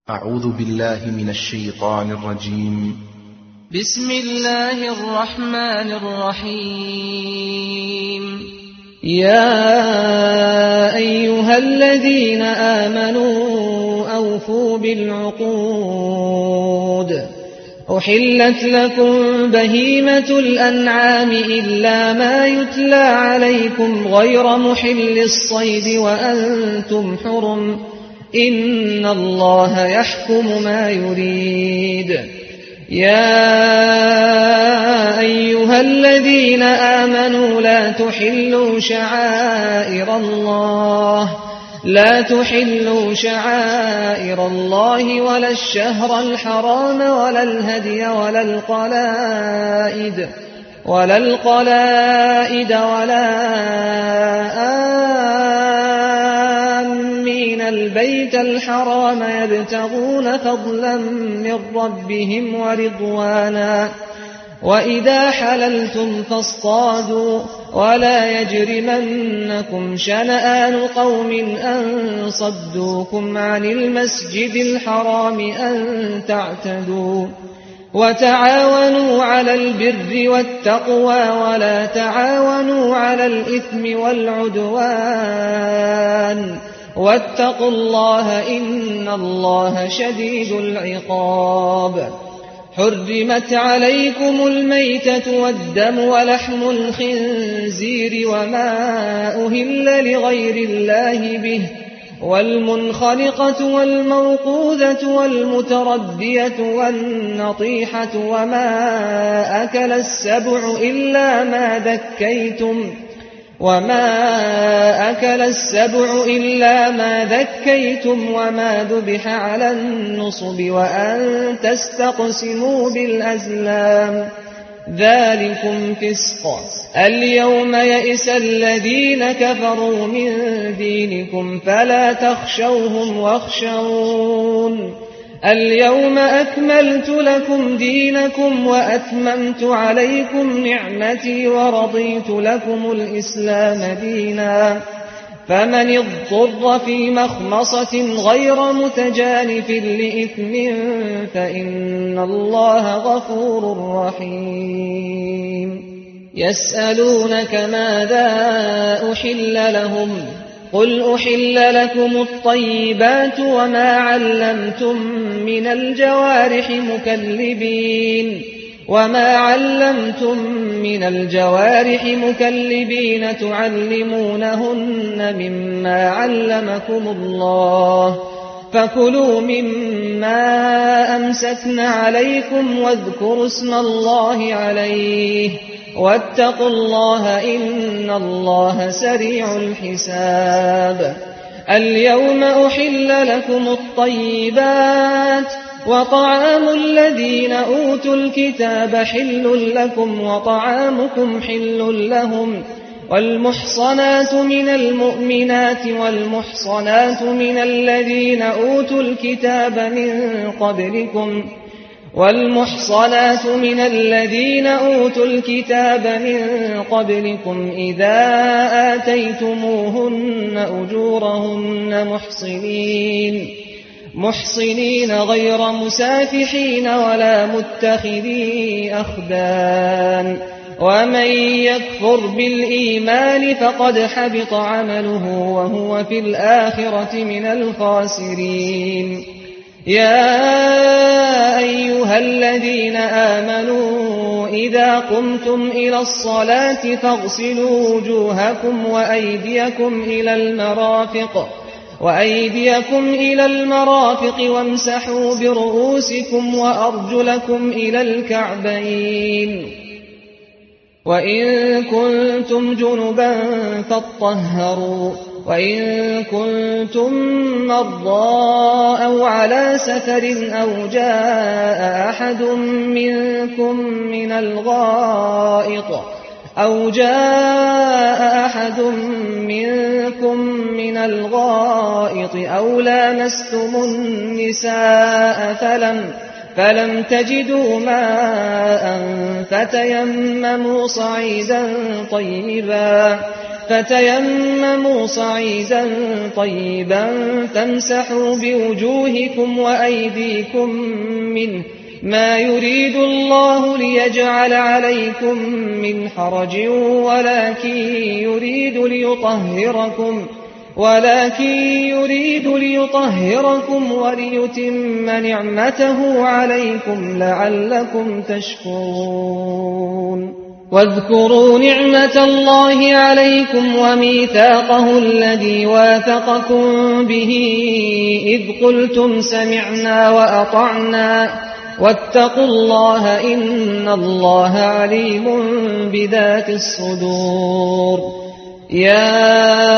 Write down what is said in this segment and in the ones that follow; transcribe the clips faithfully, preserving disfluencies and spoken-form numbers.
أعوذ بالله من الشيطان الرجيم. بسم الله الرحمن الرحيم. يا أيها الذين آمنوا أوفوا بالعقود. أحلت لكم بهيمة الأنعام إلا ما يتلى عليكم غير محل الصيد وأنتم حرم، إن الله يحكم ما يريد. يا أيها الذين آمنوا لا تحلوا شعائر الله لا تحلوا شعائر الله ولا الشهر الحرام ولا الهدي ولا القلائد ولا القلائد ولا آمين البيت الحرام يبتغون فضلا من ربهم ورضوانا، وإذا حللتم فاصطادوا ولا يجرمنكم شنآن قوم أن صدوكم عن المسجد الحرام أن تعتدوا، وتعاونوا على البر والتقوى ولا تعاونوا على الإثم والعدوان، واتقوا الله إن الله شديد العقاب. حرمت عليكم الميتة والدم ولحم الخنزير وما أهل لغير الله به، والمنخنقة والموقوذة والمتردية والنطيحة وما أكل السبع إلا ما ذكيتم وما أكل السبع إلا ما ذكيتم وما ذبح على النصب وأن تستقسموا بالأزلام، ذلكم فسق. اليوم يئس الذين كفروا من دينكم فلا تخشوهم واخشون. اليوم أكملت لكم دينكم وأتممت عليكم نعمتي ورضيت لكم الإسلام دينا، فمن اضطر في مخمصة غير متجانف لإثم فإن الله غفور رحيم. يسألونك ماذا أحل لهم، قل أحل لكم الطيبات وما علمتم من الجوارح مكلبين وما علمتم من الجوارح مكلبين تعلمونهن مما علمكم الله، فكلوا مما أمسكن عليكم واذكروا اسم الله عليه، واتقوا الله إن الله سريع الحساب. اليوم أحل لكم الطيبات، وطعام الذين أوتوا الكتاب حل لكم وطعامكم حل لهم، والمحصنات من المؤمنات والمحصنات من الذين أوتوا الكتاب من قبلكم والمحصنات من الذين أوتوا الكتاب من قبلكم إذا آتيتموهن أجورهن محصنين محصنين غير مسافحين ولا متخذي أخدان، ومن يكفر بالإيمان فقد حبط عمله وهو في الآخرة من الخاسرين. يا أيها الذين آمنوا إذا قمتم إلى الصلاة فاغسلوا وجوهكم وأيديكم إلى المرافق وأيديكم إلى المرافق وامسحوا برؤوسكم وأرجلكم إلى الكعبين، وإن كنتم جنبا فاطهروا، وإن كنتم مرضى أو على سفر أو جاء أحد منكم من الغائط أو جاء أحد منكم من الغائط أو لامستم النساء فلم فلم تجدوا ماء فتيمموا صعيدا طيبا فتيمموا صعيدا طيبا فامسحوا بوجوهكم وأيديكم منه ما يريد الله ليجعل عليكم من حرج ولكن يريد ليطهركم ولكن يريد ليطهركم وليتم نعمته عليكم لعلكم تشكرون واذكروا نعمة الله عليكم وميثاقه الذي واثقكم به إذ قلتم سمعنا وأطعنا واتقوا الله إن الله عليم بذات الصدور يا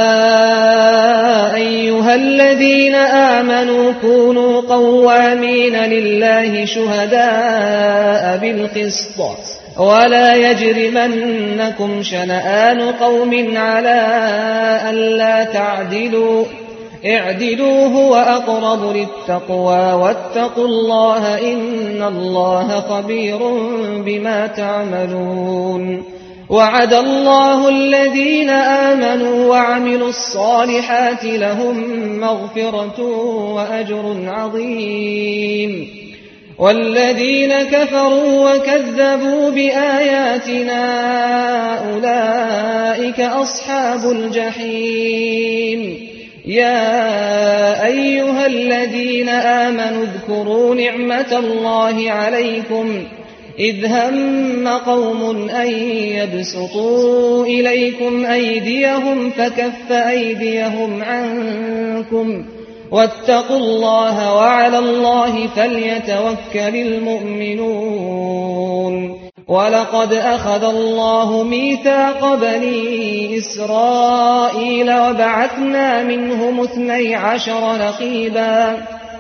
أيها الذين آمنوا كونوا قوامين لله شهداء بالقسط ولا يجرمنكم شنآن قوم على ألا تعدلوا اعدلوا هو أقرب للتقوى واتقوا الله إن الله خبير بما تعملون وعد الله الذين آمنوا وعملوا الصالحات لهم مغفرة وأجر عظيم والذين كفروا وكذبوا بآياتنا أولئك أصحاب الجحيم يا أيها الذين آمنوا اذكروا نعمة الله عليكم إذ هم قوم أن يبسطوا إليكم أيديهم فكف أيديهم عنكم واتقوا الله وعلى الله فليتوكل المؤمنون ولقد أخذ الله ميثاق بني إسرائيل وبعثنا منهم اثني عشر نقيبا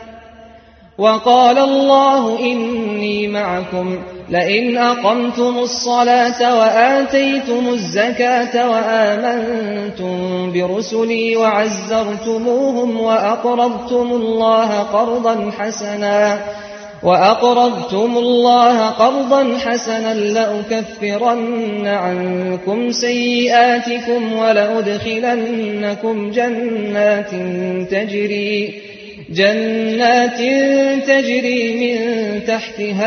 وقال الله إني معكم لئن أقمتم الصلاة وآتيتم الزكاة وآمنتم برسلي وعزرتموهم وأقرضتم الله قرضا حسنا وأقرضتم الله قرضا حسنا لأكفرن عنكم سيئاتكم ولأدخلنكم جنات تجري جنات تجري من تحتها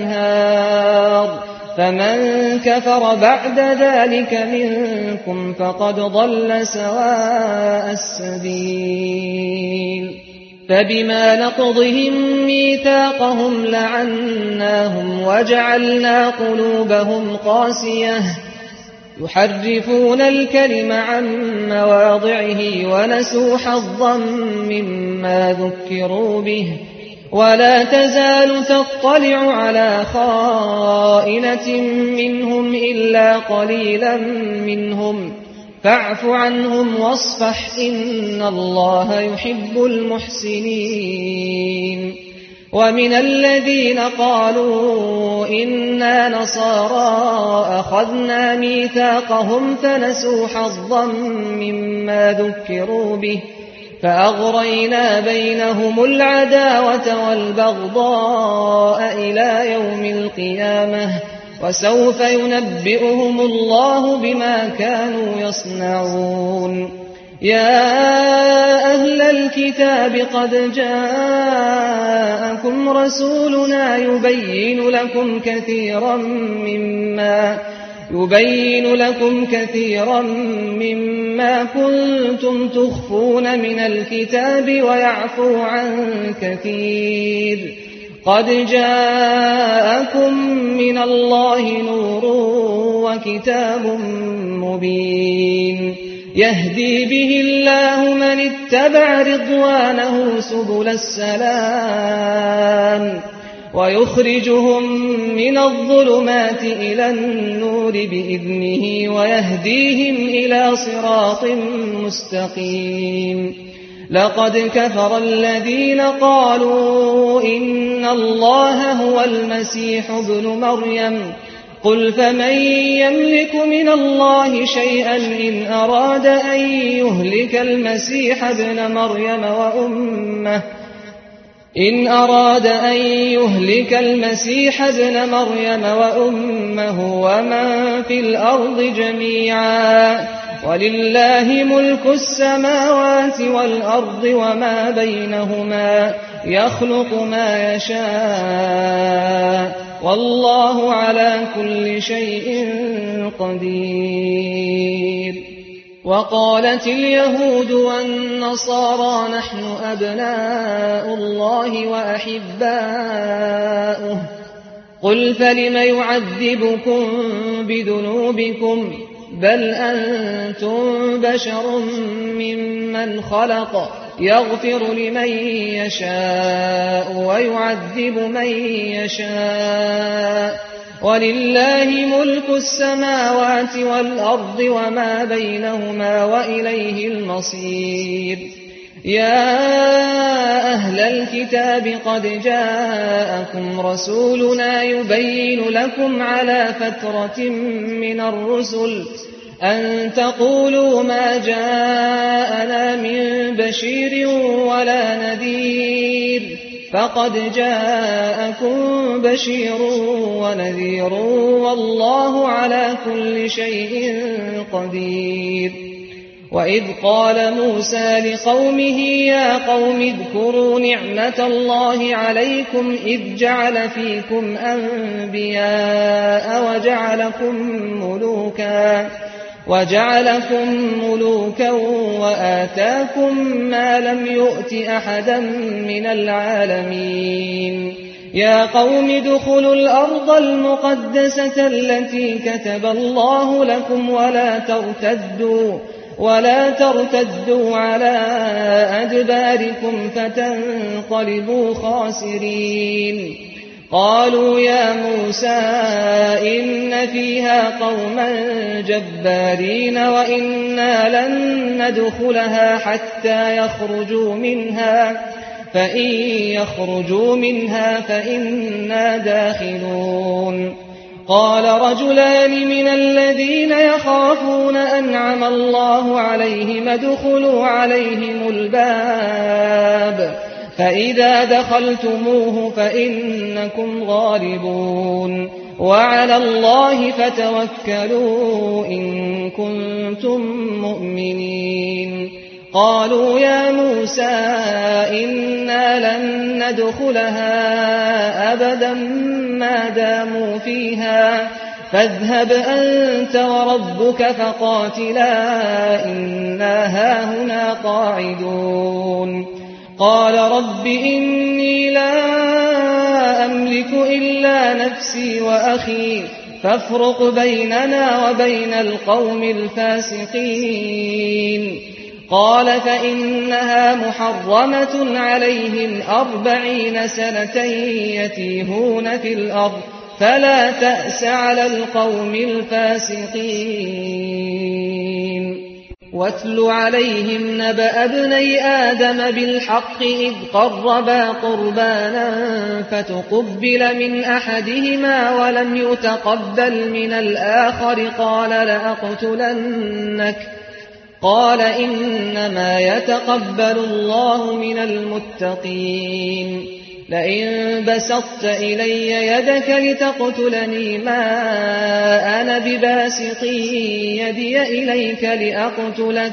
الأنهار فمن كفر بعد ذلك منكم فقد ضل سواء السبيل فبما نقضهم ميثاقهم لعناهم وجعلنا قلوبهم قاسية يحرفون الكلم عن مواضعه ونسوا حظا مما ذكروا به ولا تزال تطلع على خائنة منهم إلا قليلا منهم فاعف عنهم واصفح إن الله يحب المحسنين ومن الذين قالوا إنا نصارى أخذنا ميثاقهم فنسوا حظا مما ذكروا به فأغرينا بينهم العداوة والبغضاء إلى يوم القيامة وسوف ينبئهم الله بما كانوا يصنعون يا أهل الكتاب قد جاءكم رسولنا يبين لكم كثيرا مما يبين لكم كثيرا مما كنتم تخفون من الكتاب ويعفو عن كثير قد جاءكم من الله نور وكتاب مبين يهدي به الله من اتبع رضوانه سبل السلام ويخرجهم من الظلمات إلى النور بإذنه ويهديهم إلى صراط مستقيم لقد كفر الذين قالوا إن الله هو المسيح ابن مريم قل فمن يملك من الله شيئا إن أراد أن يهلك المسيح ابن مريم وأمه إن أراد أن يهلك المسيح ابن مريم وأمه ومن في الأرض جميعا ولله ملك السماوات والأرض وما بينهما يخلق ما يشاء والله على كل شيء قدير. وقالت اليهود والنصارى نحن أبناء الله وأحباؤه قل فلم يعذبكم بذنوبكم بل أنتم بشر ممن خلق يغفر لمن يشاء ويعذب من يشاء ولله ملك السماوات والأرض وما بينهما وإليه المصير. يا أهل الكتاب قد جاءكم رسولنا يبين لكم على فترة من الرسل أن تقولوا ما جاءنا من بشير ولا نذير فقد جاءكم بشير ونذير والله على كل شيء قدير. وإذ قال موسى لقومه يا قوم اذكروا نعمة الله عليكم إذ جعل فيكم أنبياء وجعلكم ملوكا وجعلكم ملوكا وآتاكم ما لم يؤت أحدا من العالمين. يا قوم ادخلوا الأرض المقدسة التي كتب الله لكم ولا ترتدوا ولا ترتدوا على أدباركم فتنقلبوا خاسرين. قالوا يا موسى إن فيها قوما جبارين وإنا لن ندخلها حتى يخرجوا منها فإن يخرجوا منها فإنا داخلون. قال رجلان من الذين يخافون أنعم الله عليهم ادخلوا عليهم الباب فإذا دخلتموه فإنكم غالبون وعلى الله فتوكلوا إن كنتم مؤمنين. قالوا يا موسى إنا لن ندخلها أبدا ما داموا فيها فاذهب أنت وربك فقاتلا إنا هاهنا قاعدون. قال رب إني لا أملك إلا نفسي وأخي فافرق بيننا وبين القوم الفاسقين. قال فإنها محرمة عليهم أربعين سنة يتيهون في الأرض فلا تأس على القوم الفاسقين. واتل عليهم نبأ ابني آدم بالحق إذ قربا قربانا فتقبل من أحدهما ولم يتقبل من الآخر قال لأقتلنك قال إنما يتقبل الله من المتقين. لئن بسطت إلي يدك لتقتلني ما أنا بباسط يدي إليك لأقتلك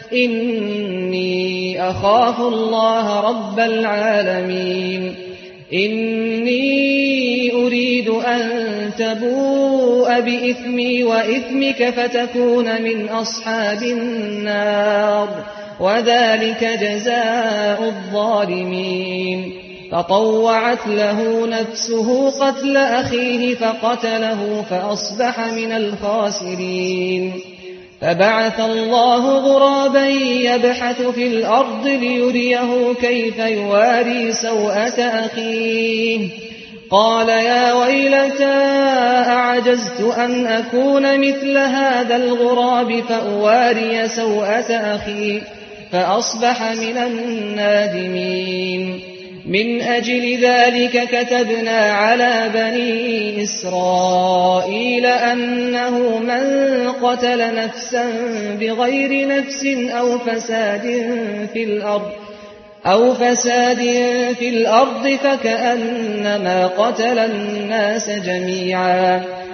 إني أخاف الله رب العالمين. إني أريد أن تبوء بإثمي وإثمك فتكون من أصحاب النار وذلك جزاء الظالمين. فطوعت له نفسه قتل أخيه فقتله فأصبح من الخاسرين. فبعث الله غرابا يبحث في الأرض ليريه كيف يواري سوءة أخيه قال يا ويلتى أعجزت أن أكون مثل هذا الغراب فأواري سوءة أخي فأصبح من النادمين. من أجل ذلك كتبنا على بني إسرائيل أنه من قتل نفسا بغير نفس أو فساد في الأرض أو فساد في الأرض فكأنما قتل الناس جميعا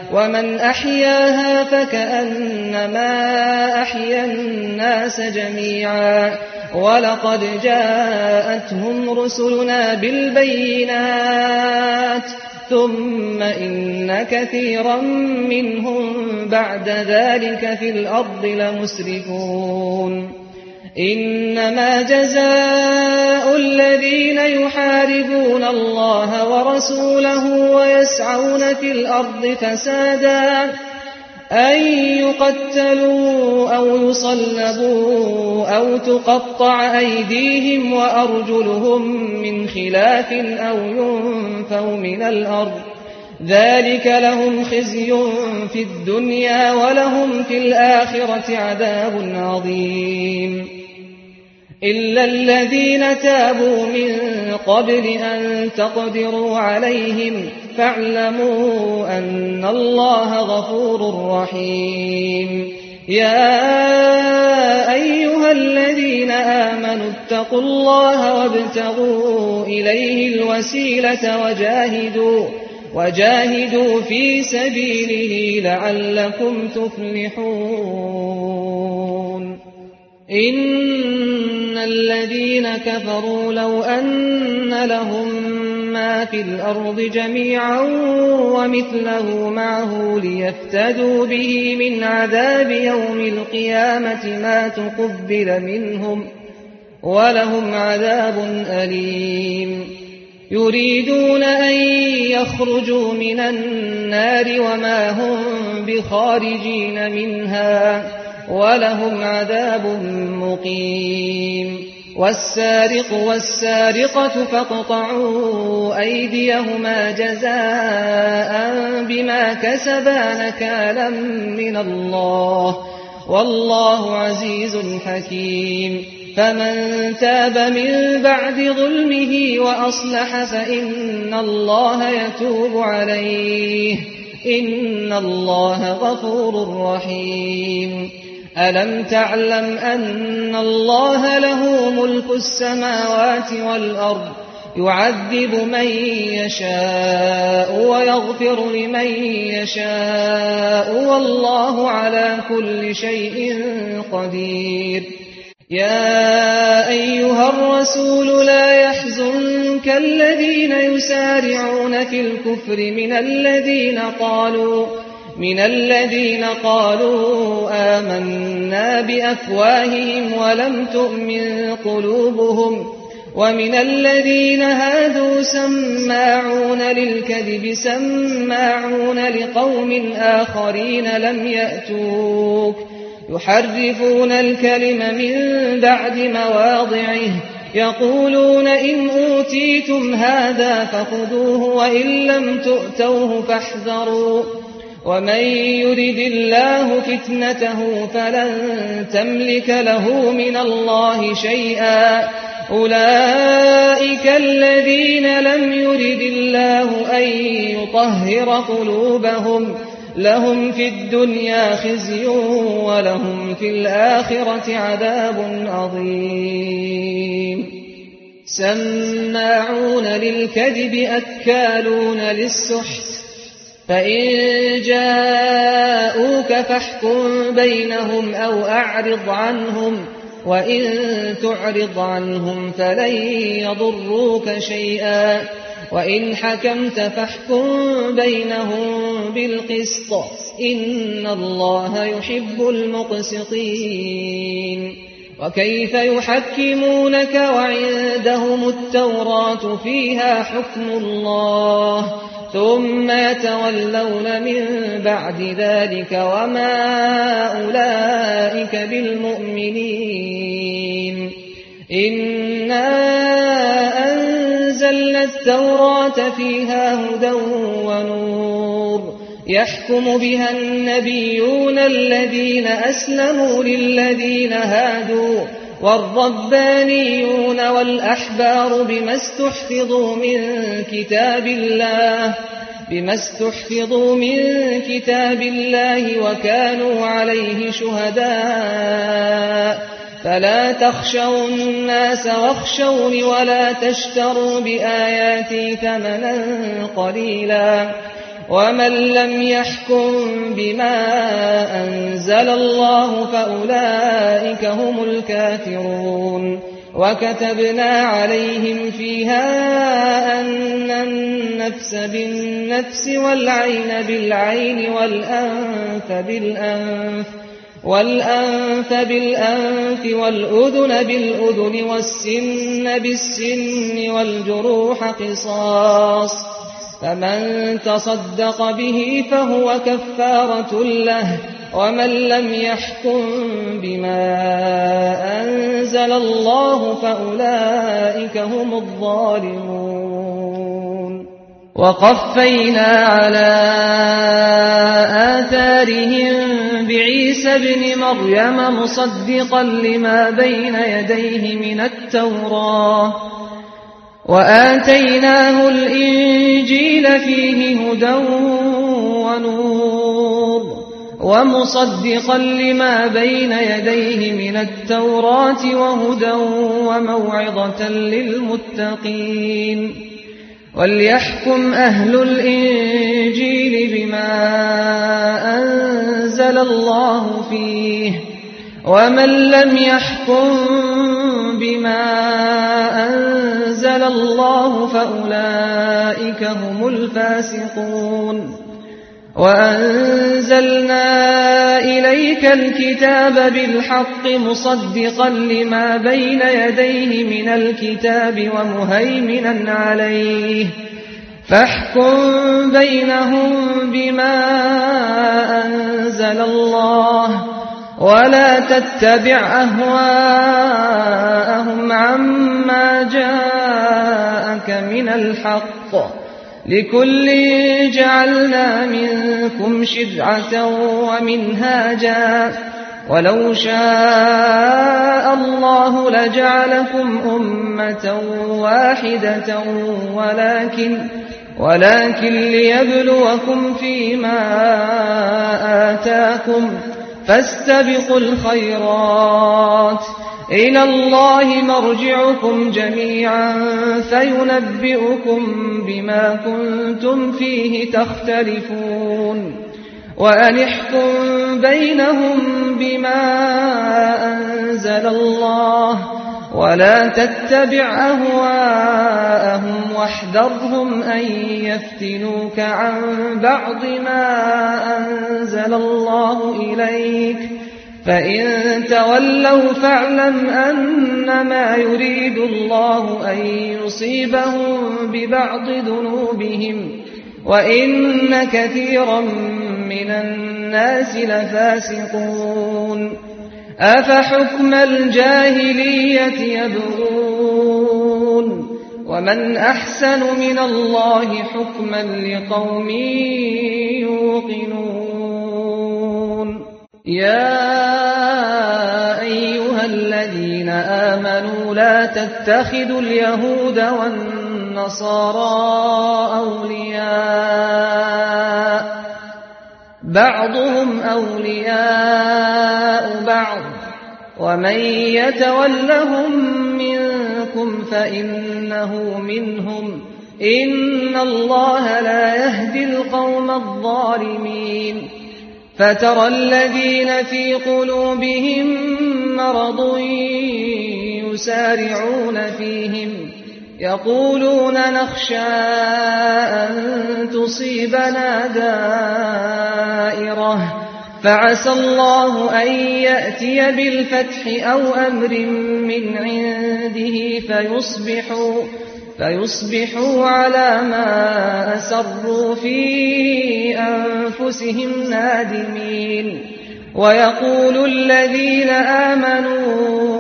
ومن أحياها فكأنما أحيا الناس جميعا ولقد جاءتهم رسلنا بالبينات ثم إن كثيرا منهم بعد ذلك في الأرض لمسرفون إنما جزاء الذين يحاربون الله ورسوله ويسعون في الأرض فسادا أن يقتلوا أو يصلبوا أو تقطع أيديهم وأرجلهم من خلاف أو ينفوا من الأرض ذلك لهم خزي في الدنيا ولهم في الآخرة عذاب عظيم إلا الذين تابوا من قبل أن تقدروا عليهم فاعلموا أن الله غفور رحيم يا أيها الذين آمنوا اتقوا الله وابتغوا إليه الوسيلة وجاهدوا وجاهدوا في سبيله لعلكم تفلحون إن الذين كفروا لو أن لهم ما في الأرض جميعا ومثله معه ليفتدوا به من عذاب يوم القيامة ما تقبل منهم ولهم عذاب أليم يريدون أن يخرجوا من النار وما هم بخارجين منها ولهم عذاب مقيم والسارق والسارقة فاقطعوا أيديهما جزاء بما كسبا نكالا من الله والله عزيز حكيم فمن تاب من بعد ظلمه وأصلح فإن الله يتوب عليه إن الله غفور رحيم ألم تعلم أن الله له ملك السماوات والأرض يعذب من يشاء ويغفر لمن يشاء والله على كل شيء قدير يا أيها الرسول لا يحزنك الذين يسارعون في الكفر من الذين قالوا من الذين قالوا آمنا بأفواههم ولم تؤمن قلوبهم ومن الذين هادوا سماعون للكذب سماعون لقوم آخرين لم يأتوك يحرفون الكلم من بعد مواضعه يقولون إن أوتيتم هذا فخذوه وإن لم تؤتوه فاحذروا ومن يرد الله فتنته فلن تملك له من الله شيئا أولئك الذين لم يرد الله أن يطهر قلوبهم لهم في الدنيا خزي ولهم في الآخرة عذاب عظيم سماعون للكذب أكالون للسحت فإن جاءوك فاحكم بينهم أو أعرض عنهم وإن تعرض عنهم فلن يضروك شيئا وإن حكمت فاحكم بينهم بالقسط إن الله يحب المقسطين وكيف يحكمونك وعندهم التوراة فيها حكم الله ثم يتولون من بعد ذلك وما أولئك بالمؤمنين إنا أنزلنا التوراة فيها هدى ونور يحكم بها النبيون الذين أسلموا للذين هادوا والربانيون والأحبار بما استحفظوا من كتاب الله بما استحفظوا من كتاب الله وكانوا عليه شهداء فلا تخشوا الناس واخشوني ولا تشتروا بآياتي ثمنا قليلا ومن لم يحكم بما أنزل الله فأولئك هم الكافرون وكتبنا عليهم فيها أن النفس بالنفس والعين بالعين والأنف بالأنف والأنف بالأنف والأذن بالأذن والسن بالسن والجروح قصاص فمن تصدق به فهو كفارة له ومن لم يحكم بما أنزل الله فأولئك هم الظالمون وقفينا على آثارهم بعيسى ابن مريم مصدقا لما بين يديه من التوراة وآتيناه الإنجيل فيه هدى ونور ومصدقا لما بين يديه من التوراة وهدى وموعظة للمتقين وليحكم أهل الإنجيل بما أنزل الله فيه ومن لم يحكم بما أنزل الله فأولئك هم الفاسقون وأنزلنا إليك الكتاب بالحق مصدقا لما بين يديه من الكتاب ومهيمنا عليه فاحكم بينهم بما أنزل الله ولا تتبع أهواءهم عما جاءك من الحق لكل جعلنا منكم شرعة ومنهاجا ولو شاء الله لجعلكم أمة واحدة ولكن ولكن ليبلوكم فيما آتاكم فاستبقوا الخيرات إلى الله مرجعكم جميعا فينبئكم بما كنتم فيه تختلفون وأن احكم بينهم بما أنزل الله ولا تتبع أهواءهم واحذرهم أن يفتنوك عن بعض ما أنزل الله إليك فإن تولوا فاعلم أنما يريد الله أن يصيبهم ببعض ذنوبهم وإن كثيرا من الناس لفاسقون أفحكم الجاهلية يبغون ومن أحسن من الله حكما لقوم يوقنون يا أيها الذين آمنوا لا تتخذوا اليهود والنصارى أولياء بعضهم أولياء بعض ومن يتولهم منكم فإنه منهم إن الله لا يهدي القوم الظالمين فترى الذين في قلوبهم مرض يسارعون فيهم يقولون نخشى أن تصيبنا دائرة فعسى الله أن يأتي بالفتح أو أمر من عنده فيصبحوا فيصبحوا على ما أسروا في أنفسهم نادمين ويقول الذين آمنوا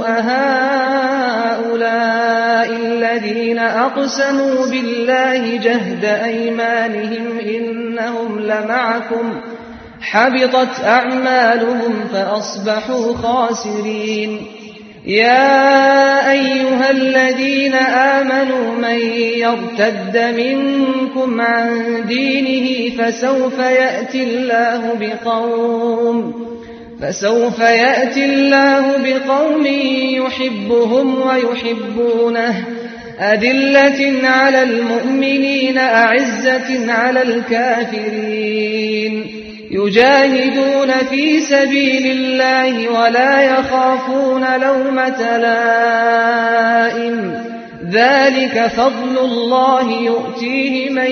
أهؤلاء الذين أقسموا بالله جهد أيمانهم إنهم لمعكم حبطت أعمالهم فأصبحوا خاسرين يا أيها الذين آمنوا من يرتد منكم عن دينه فسوف يأتي الله بقوم فسوف يأتي الله بقوم يحبهم ويحبونه أذلة على المؤمنين أعزة على الكافرين يجاهدون في سبيل الله ولا يخافون لومة لائم ذلك فضل الله يؤتيه من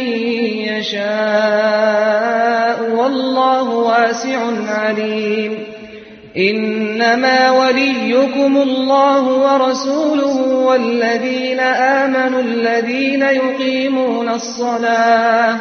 يشاء والله واسع عليم إنما وليكم الله ورسوله والذين آمنوا الذين يقيمون الصلاة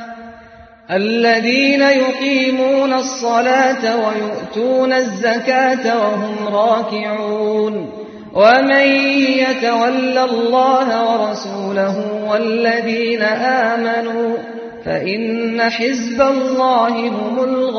الذين يقيمون الصلاة ويؤتون الزكاة وهم راكعون ومن يتول الله ورسوله والذين آمنوا فإن حزب الله هم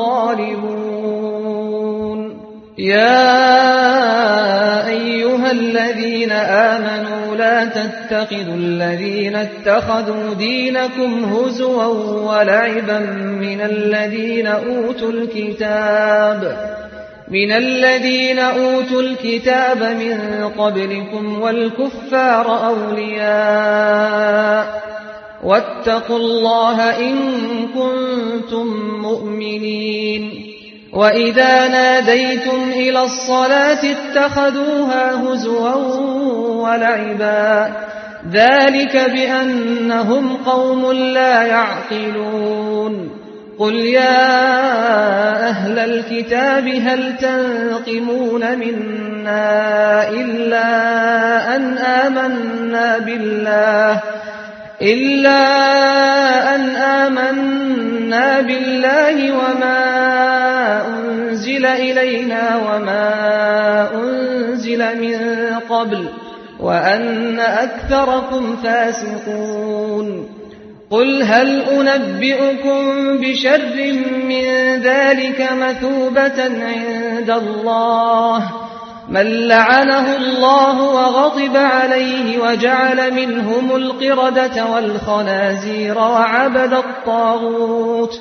الغالبون يا أيها الذين آمنوا لا تتخذوا الذين اتخذوا دينكم هزوا ولعبا من الذين أوتوا الكتاب من الذين أوتوا الكتاب من قبلكم والكفار أولياء واتقوا الله إن كنتم مؤمنين وإذا ناديتم إلى الصلاة اتخذوها هزوا ولعبا ذلك بأنهم قوم لا يعقلون قل يا أهل الكتاب هل تنقمون منا إلا أن آمنا بالله إلا أن آمنا بالله وما أنزل إلينا وما أنزل من قبل وأن أكثركم فاسقون قل هل أنبئكم بشر من ذلك مثوبة عند الله من لعنه الله وغضب عليه وجعل منهم القردة والخنازير وعبد الطاغوت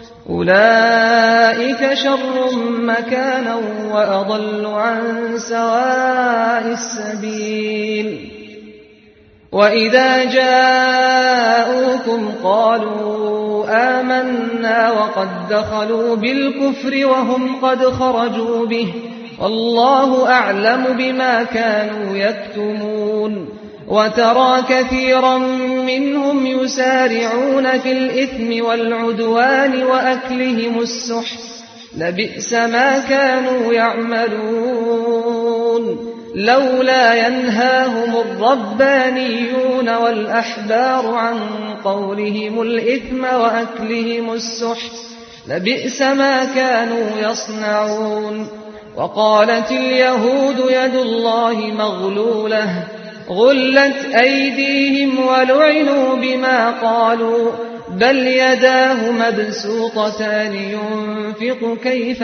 أولئك شر مكانا وأضل عن سواء السبيل وإذا جاءوكم قالوا آمنا وقد دخلوا بالكفر وهم قد خرجوا به والله أعلم بما كانوا يكتمون وترى كثيرا منهم يسارعون في الإثم والعدوان وأكلهم السحت لبئس ما كانوا يعملون لولا ينهاهم الربانيون والأحبار عن قولهم الإثم وأكلهم السحت لبئس ما كانوا يصنعون وقالت اليهود يد الله مغلولة غلت أيديهم ولعنوا بما قالوا بل يداه مبسوطتان ينفق كيف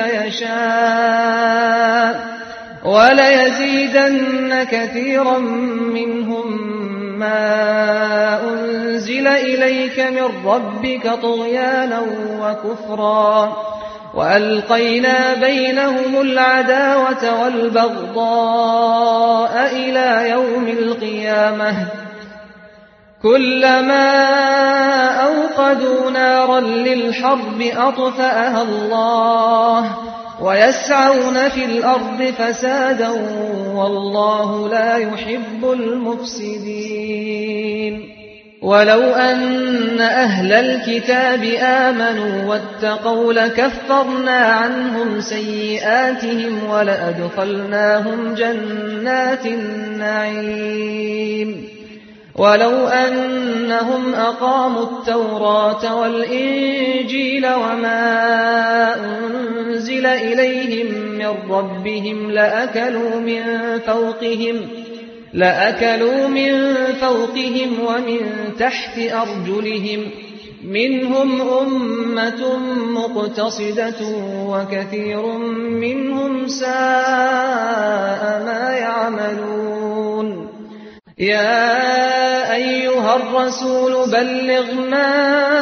يشاء وليزيدن كثيرا منهم ما أنزل إليك من ربك طغيانا وكفرا وألقينا بينهم العداوة والبغضاء إلى يوم القيامة كلما أوقدوا نارا للحرب أطفأها الله ويسعون في الأرض فسادا والله لا يحب المفسدين ولو أن أهل الكتاب آمنوا واتقوا لكفرنا عنهم سيئاتهم ولأدخلناهم جنات النعيم ولو أنهم أقاموا التوراة والإنجيل وما أنزل إليهم من ربهم لأكلوا من فوقهم لأكلوا من فوقهم ومن تحت أرجلهم منهم أمة مقتصدة وكثير منهم ساء ما يعملون يا أيها الرسول بلغ ما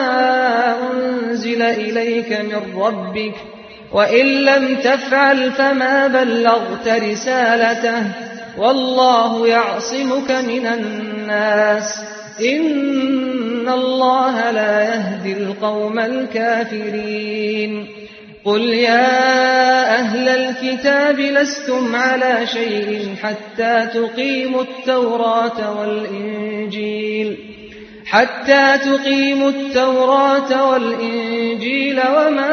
أنزل إليك من ربك وإن لم تفعل فما بلغت رسالته والله يعصمك من الناس إن الله لا يهدي القوم الكافرين قل يا أهل الكتاب لستم على شيء حتى تقيموا التوراة والإنجيل حتى تقيموا التوراة والإنجيل وما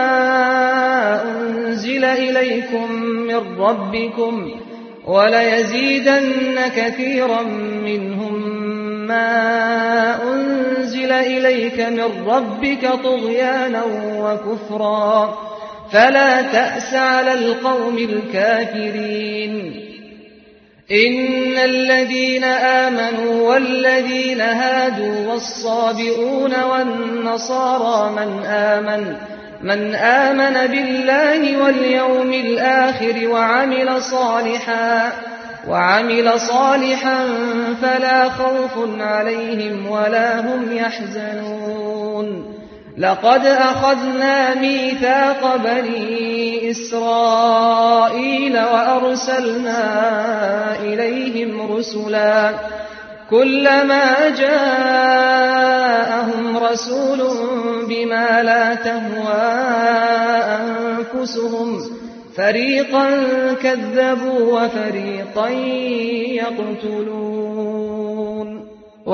أنزل إليكم من ربكم وليزيدن كثيرا منهم ما أنزل إليك من ربك طغيانا وكفرا فلا تأس على القوم الكافرين إن الذين آمنوا والذين هادوا والصابئون والنصارى من آمن من آمن بالله واليوم الآخر وعمل صالحا وعمل صالحا فلا خوف عليهم ولا هم يحزنون لقد أخذنا ميثاق بني إسرائيل وأرسلنا إليهم رسلا كلما جاءهم رسول بما لا تهوى أنفسهم فريقا كذبوا وفريقا يقتلون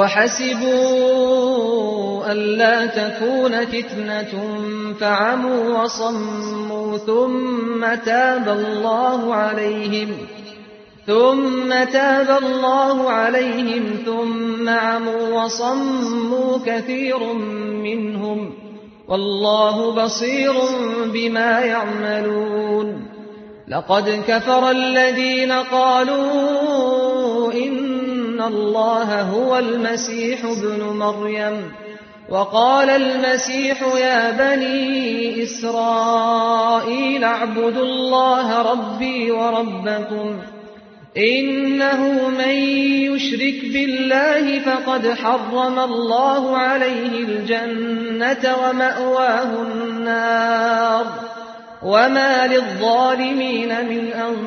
وحسبوا ألا تكون فتنة فعموا وصموا ثم تاب الله عليهم ثم تاب الله عليهم ثم عموا وصموا كثير منهم والله بصير بما يعملون لقد كفر الذين قالوا إن الله هو المسيح ابن مريم وقال المسيح يا بني إسرائيل اعبدوا الله ربي وربكم إنه من يشرك بالله فقد حرم الله عليه الجنة ومأواه النار وما للظالمين من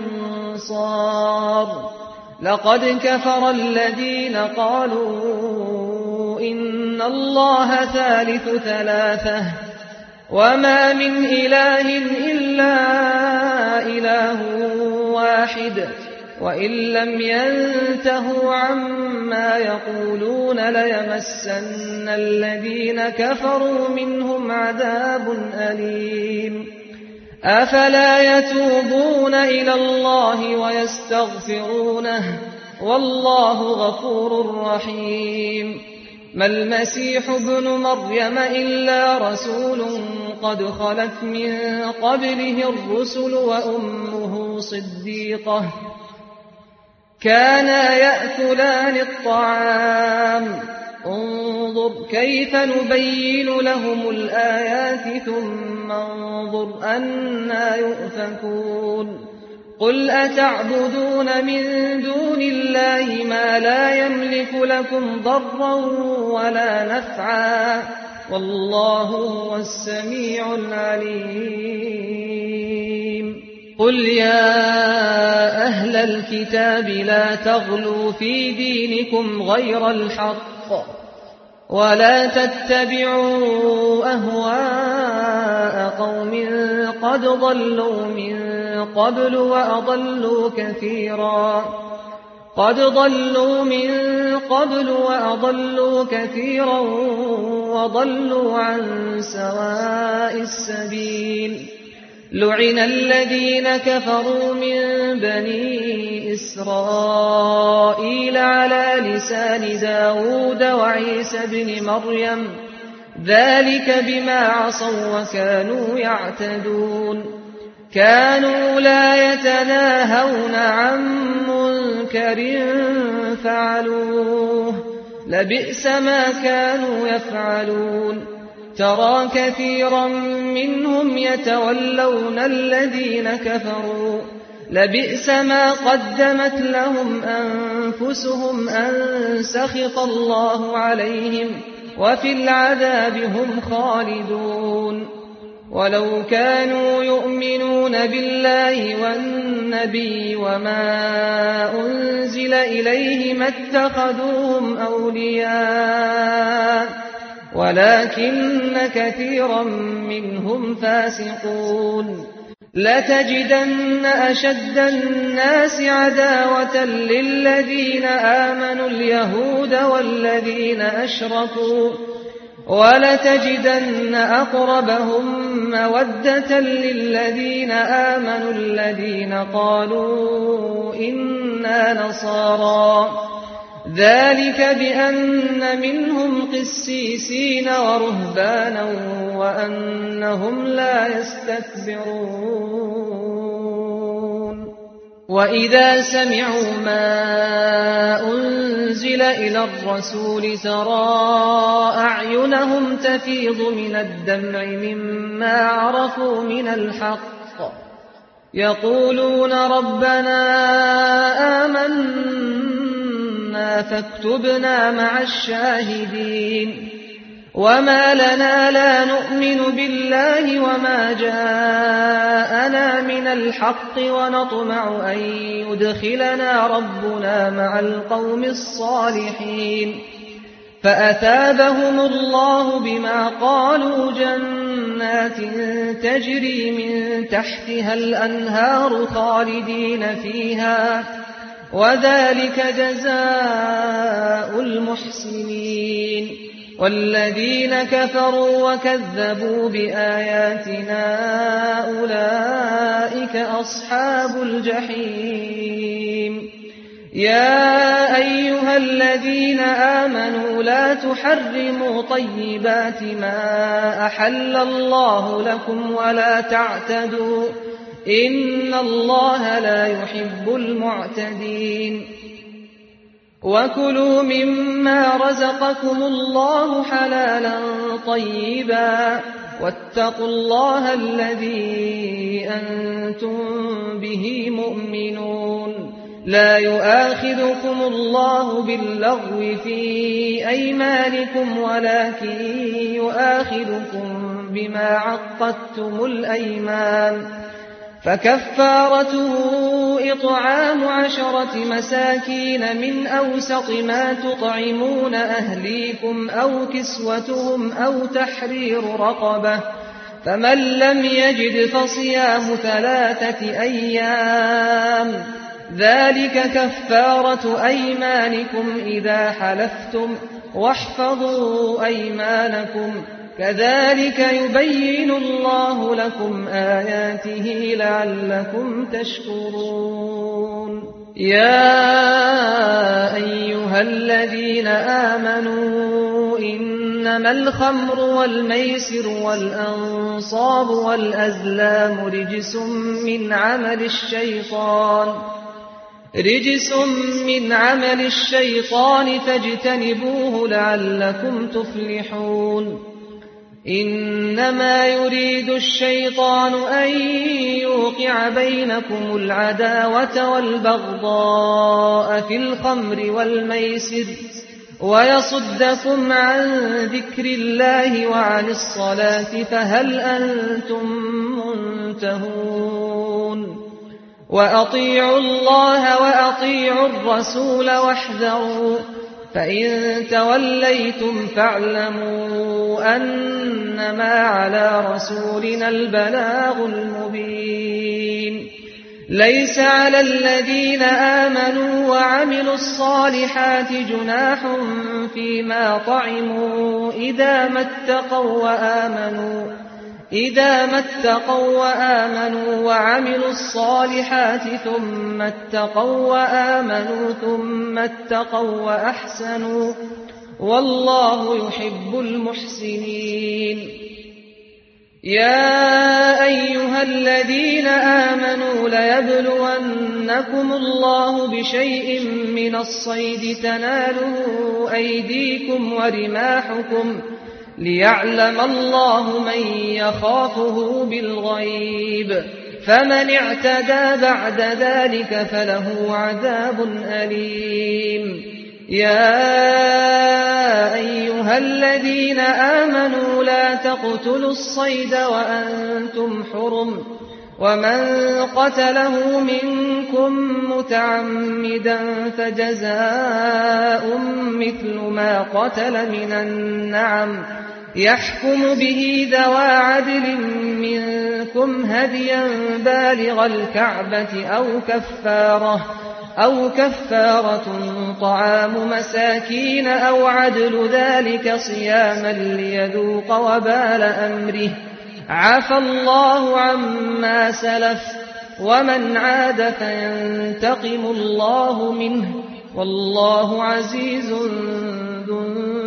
أنصار لقد كفر الذين قالوا إن الله ثالث ثلاثة وما من إله إلا إله واحد وإن لم ينتهوا عما يقولون ليمسن الذين كفروا منهم عذاب أليم أفلا يتوبون إلى الله ويستغفرونه والله غفور رحيم ما المسيح ابن مريم إلا رسول قد خلت من قبله الرسل وأمه صديقة كانا يأكلان الطعام انظر كيف نبين لهم الآيات ثم انظر أنا يؤفكون قل أتعبدون من دون الله ما لا يملك لكم ضرا ولا نفعا والله هو السميع العليم قل يا أهل الكتاب لا تغلوا في دينكم غير الحق ولا تتبعوا أهواء قوم قد ضلوا من قبل وأضلوا كثيرا قد ضلوا من قبل وأضلوا كثيرا وضلوا عن سواء السبيل لعن الذين كفروا من بني إسرائيل على لسان داود وعيسى بن مريم ذلك بما عصوا وكانوا يعتدون كانوا لا يتناهون عن منكر فعلوه لبئس ما كانوا يفعلون ترى كثيرا منهم يتولون الذين كفروا لبئس ما قدمت لهم أنفسهم أن سخط الله عليهم وفي العذاب هم خالدون ولو كانوا يؤمنون بالله والنبي النبي وما أنزل إليه ما اتخذوهم أولياء ولكن كثيرا منهم فاسقون لتجدن أشد الناس عداوة للذين آمنوا اليهود والذين أشركوا ولتجدن أقربهم مودة للذين آمنوا الذين قالوا إنا نصارى ذلك بأن منهم قسيسين ورهبانا وأنهم لا يستكبرون وإذا سمعوا ما أنزل إلى الرسول ترى أعينهم تفيض من الدمع مما عرفوا من الحق يقولون ربنا آمنا فاكتبنا مع الشاهدين وما لنا لا نؤمن بالله وما جاءنا من الحق ونطمع أن يدخلنا ربنا مع القوم الصالحين فأثابهم الله بما قالوا جنات تجري من تحتها الأنهار خالدين فيها وذلك جزاء المحسنين والذين كفروا وكذبوا بآياتنا أولئك أصحاب الجحيم يا أيها الذين آمنوا لا تحرموا طيبات ما أحل الله لكم ولا تعتدوا إن الله لا يحب المعتدين وكلوا مما رزقكم الله حلالا طيبا واتقوا الله الذي أنتم به مؤمنون لا يؤاخذكم الله باللغو في أيمانكم ولكن يؤاخذكم بما عقدتم الأيمان فكفارته إطعام عشرة مساكين من أوسط ما تطعمون أهليكم أو كسوتهم أو تحرير رقبة فمن لم يجد فصيام ثلاثة أيام ذلك كفارة أيمانكم إذا حلفتم واحفظوا أيمانكم كذلك يبين الله لكم آياته لعلكم تشكرون يا أيها الذين آمنوا إنما الخمر والميسر والأنصاب والأزلام رجس من عمل الشيطان رجس من عمل الشيطان فاجتنبوه لعلكم تفلحون إنما يريد الشيطان أن يوقع بينكم العداوة والبغضاء في الخمر والميسر ويصدكم عن ذكر الله وعن الصلاة فهل أنتم منتهون وأطيعوا الله وأطيعوا الرسول واحذروا فإن توليتم فاعلموا أنما على رسولنا البلاغ المبين ليس على الذين آمنوا وعملوا الصالحات جناح فيما طعموا إذا ما اتقوا وآمنوا إذا ما اتقوا وآمنوا وعملوا الصالحات ثم اتقوا وآمنوا ثم اتقوا وأحسنوا والله يحب المحسنين يا أيها الذين آمنوا ليبلونكم الله بشيء من الصيد تناله أيديكم ورماحكم ليعلم الله من يخافه بالغيب فمن اعتدى بعد ذلك فله عذاب أليم يا أيها الذين آمنوا لا تقتلوا الصيد وأنتم حرم ومن قتله منكم متعمدا فجزاء مثل ما قتل من النعم يحكم به ذوى عدل منكم هديا بالغ الكعبة أو كفارة أو كفارة طعام مساكين أو عدل ذلك صياما ليذوق وبال أمره عفى الله عما سلف ومن عاد فينتقم الله منه والله عزيز ذو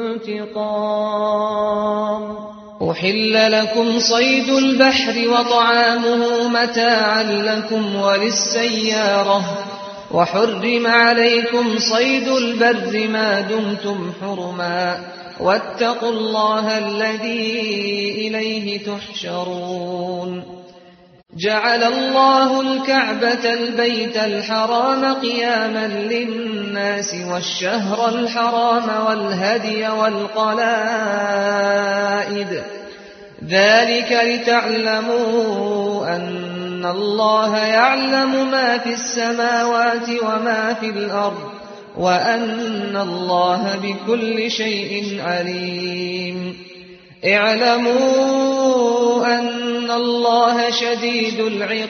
انتقام. أحل لكم صيد البحر وطعامه متاعا لكم وللسيارة وحرم عليكم صيد البر ما دمتم حرما واتقوا الله الذي إليه تحشرون. جعل الله الكعبة البيت الحرام قياما للناس والشهر الحرام والهدي والقلائد ذلك لتعلموا أن الله يعلم ما في السماوات وما في الأرض وأن الله بكل شيء عليم. اعلموا أن الله شديد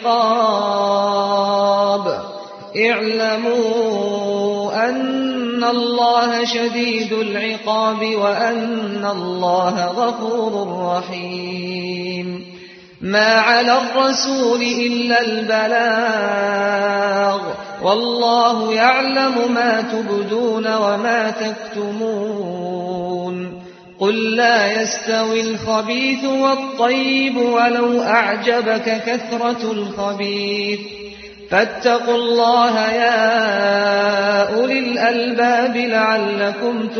العقاب اعلموا أن الله شديد العقاب وأن الله غفور رحيم. ما على الرسول إلا البلاغ والله يعلم ما تبدون وما تكتمون. قل لا يستوي الخبيث والطيب ولو أعجبك كثرة الخبيث فاتقوا الله يا أولي الألباب لعلكم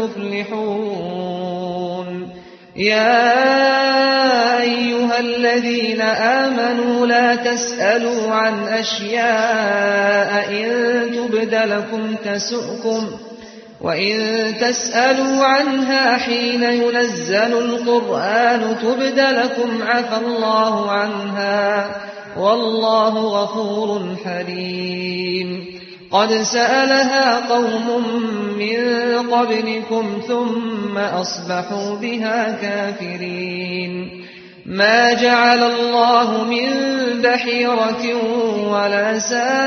تفلحون. يا أيها الذين آمنوا لا تسألوا عن أشياء إن تبد لكم تسؤكم وإن تسألوا عنها حين ينزل القرآن تبد لكم عفى الله عنها والله غفور حليم. قد سألها قوم من قبلكم ثم أصبحوا بها كافرين. ما جعل الله من بحيرة ولا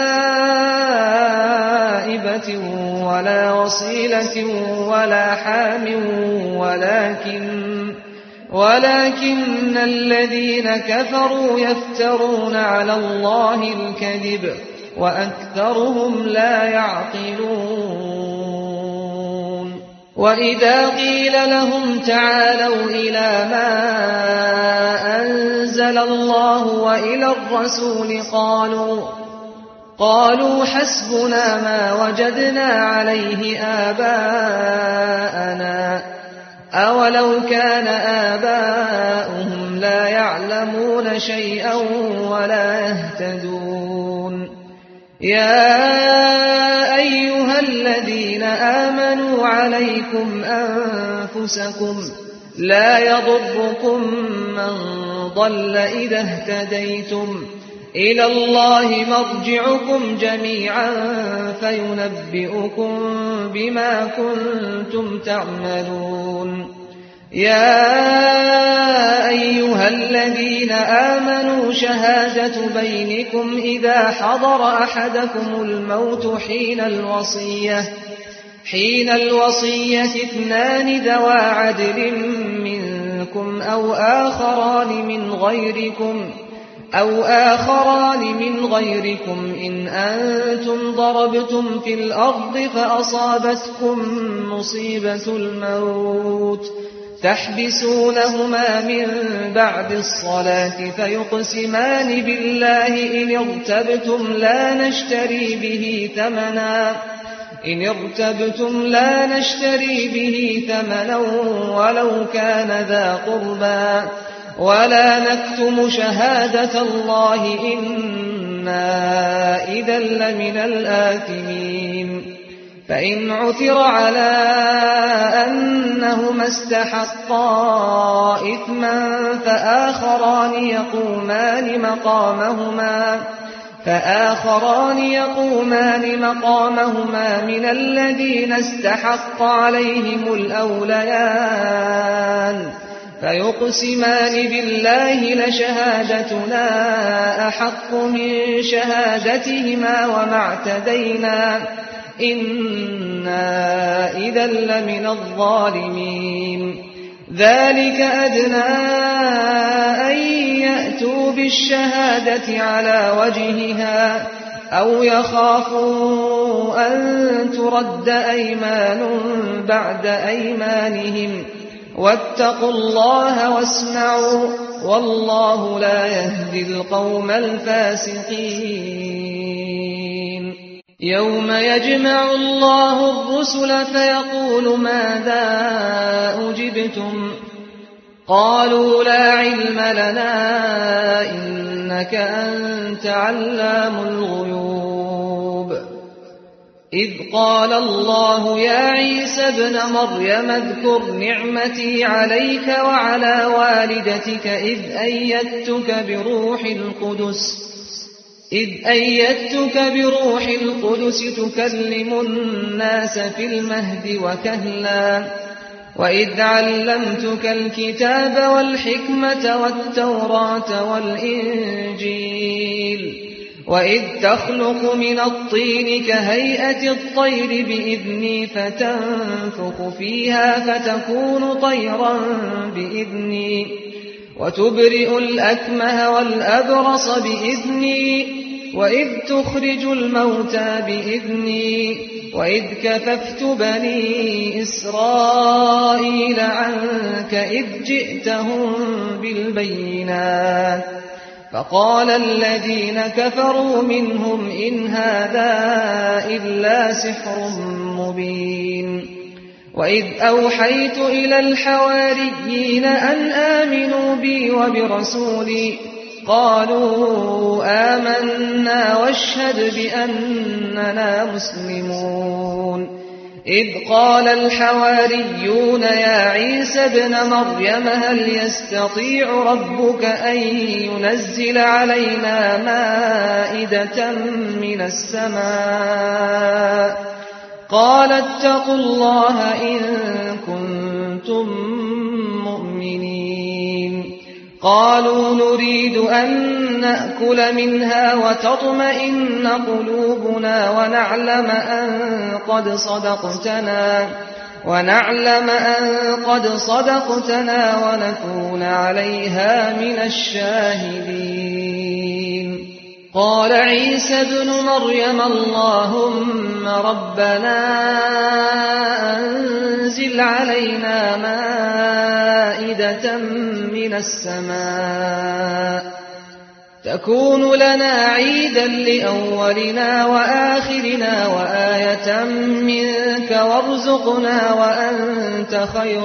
سائبة ولا وصيلة ولا حام ولكن ولكن الذين كفروا يفترون على الله الكذب وأكثرهم لا يعقلون. وإذا قيل لهم تعالوا إلى ما أنزل الله وإلى الرسول قالوا قالوا حسبنا ما وجدنا عليه آباءنا أولو كان آباؤهم لا يعلمون شيئا ولا يهتدون. يا أيها الذين آمنوا عليكم أنفسكم لا يضركم من ضل إذا اهتديتم إلى الله مرجعكم جميعا فينبئكم بما كنتم تعملون. يا أيها الذين آمنوا شهادة بينكم إذا حضر أحدكم الموت حين الوصية حين الوصية اثنان ذوى عدل منكم أو آخران من غيركم أو آخران من غيركم إن أنتم ضربتم في الأرض فأصابتكم مصيبة الموت تحبسونهما من بعد الصلاة فيقسمان بالله إن ارتبتم لا نشتري به ثمنا إن ارتبتم لا نشتري به ثمنا ولو كان ذا قربى ولا نكتم شهادة الله إنا إذا لمن الآثمين. فإن عثر على أنهما استحقا إثما فآخران يقومان مقامهما فآخران يقومان مقامهما من الذين استحق عليهم الأوليان فيقسمان بالله لشهادتنا أحق من شهادتهما وما اعتدينا إنا إذا لمن الظالمين ذلك أدنى أن يأتوا بالشهادة على وجهها أو يخافوا أن ترد أيمان بعد أيمانهم واتقوا الله واسمعوا والله لا يهدي القوم الفاسقين يوم يجمع الله الرسل فيقول ماذا أجبتم قالوا لا علم لنا إنك أنت علام الغيوب إذ قال الله يا عيسى ابن مريم اذكر نعمتي عليك وعلى والدتك إذ أيدتك بروح القدس إذ أيدتك بروح القدس تكلم الناس في المهد وكهلا وإذ علمتك الكتاب والحكمة والتوراة والإنجيل وإذ تخلق من الطين كهيئة الطير بإذني فتنفخ فيها فتكون طيرا بإذني وتبرئ الأكمه والأبرص بإذني وإذ تخرج الموتى بإذني وإذ كففت بني إسرائيل عنك إذ جئتهم بالبينات فقال الذين كفروا منهم إن هذا إلا سحر مبين وإذ أوحيت إلى الحواريين أن آمنوا بي وبرسولي قالوا آمنا واشهد بأننا مسلمون إذ قال الحواريون يا عيسى ابن مريم هل يستطيع ربك أن ينزل علينا مائدة من السماء قال اتقوا الله إن كنتم مؤمنين قالوا نريد أن نأكل منها وتطمئن قلوبنا ونعلم أن قد صدقتنا ونعلم أن قد صدقتنا ونكون عليها من الشاهدين قال عيسى ابن مريم اللهم ربنا أنزل علينا مائدة من السماء تكون لنا عيدا لأولنا وآخرنا وآية منك وارزقنا وأنت خير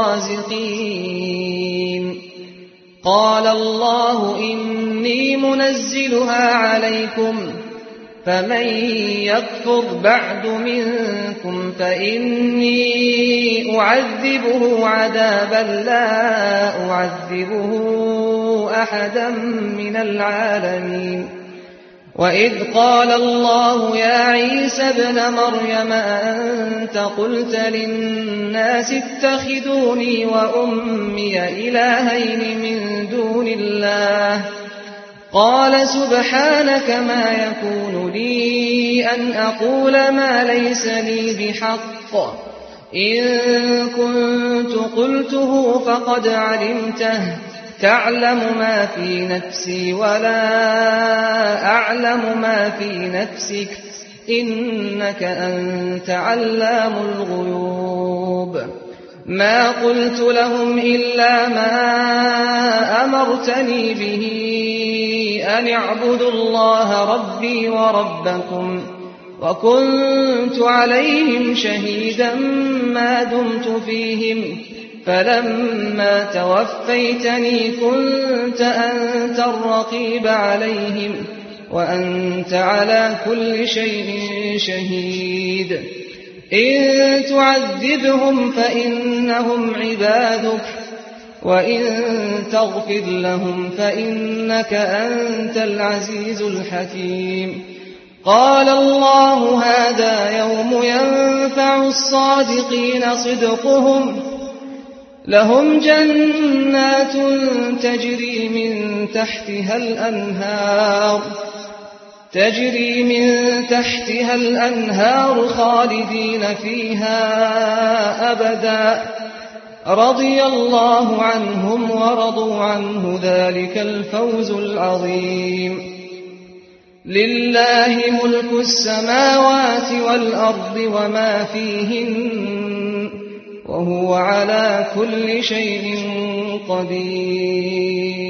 الرازقين قال الله إني منزلها عليكم فمن يكفر بعد منكم فإني أعذبه عذابا لا أعذبه أحدا من العالمين وإذ قال الله يا عيسى ابن مريم أنت قلت للناس اتخذوني وأمي إلهين من دون الله قال سبحانك ما يكون لي أن أقول ما ليس لي بحق إن كنت قلته فقد علمته تعلم ما في نفسي ولا أعلم ما في نفسك إنك أنت علام الغيوب ما قلت لهم إلا ما أمرتني به أن اعبدوا الله ربي وربكم وكنت عليهم شهيدا ما دمت فيهم فلما توفيتني كنت أنت الرقيب عليهم وأنت على كل شيء شهيد إن تعذبهم فإنهم عبادك وإن تغفر لهم فإنك أنت العزيز الحكيم قال الله هذا يوم ينفع الصادقين صدقهم لهم جنات تجري من تحتها الأنهار تجري من تحتها الأنهار خالدين فيها أبدا رضي الله عنهم ورضوا عنه ذلك الفوز العظيم لله ملك السماوات والأرض وما فيهن وهو على كل شيء قدير